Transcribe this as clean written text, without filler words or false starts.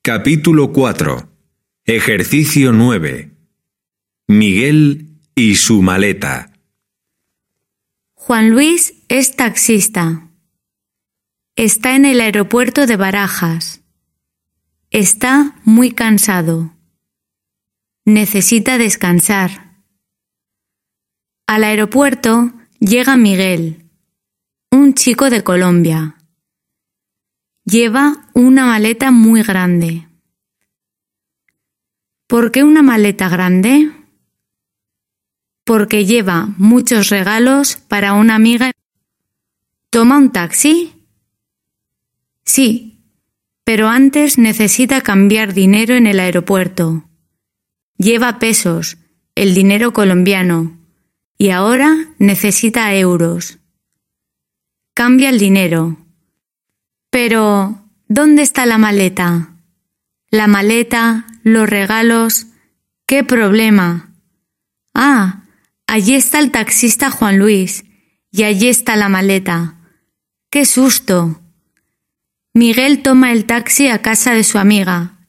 Capítulo 4. Ejercicio 9. Miguel y su maleta. Juan Luis es taxista. Está en el aeropuerto de Barajas. Está muy cansado. Necesita descansar. Al aeropuerto llega Miguel, un chico de Colombia. Lleva una maleta muy grande. ¿Por qué una maleta grande? Porque lleva muchos regalos para una amiga. ¿Toma un taxi? Sí, pero antes necesita cambiar dinero en el aeropuerto. Lleva pesos, el dinero colombiano, y ahora necesita euros. Cambia el dinero. Pero, ¿dónde está la maleta? La maleta, los regalos... ¡Qué problema! Ah, allí está el taxista Juan Luis, y allí está la maleta. ¡Qué susto! Miguel toma el taxi a casa de su amiga.